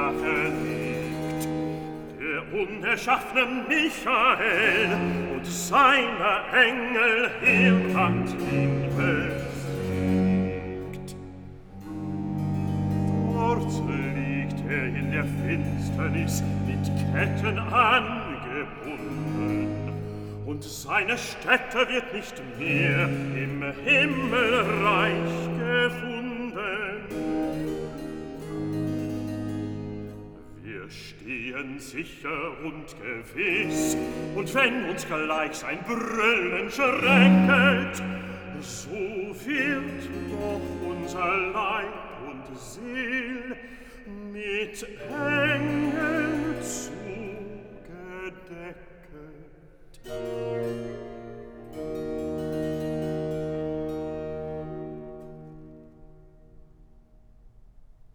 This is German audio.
Rache liegt. Der unerschaffene Michael und seine Engel Heerbrand ihn besiegt. Dort liegt er in der Finsternis mit Ketten angebunden, und seine Stätte wird nicht mehr im Himmelreich gefunden. Wir stehen sicher und gewiss, und wenn uns gleich sein Brüllen schrecket, so wird doch unser Leib und Seel mit Engeln zugedeckt.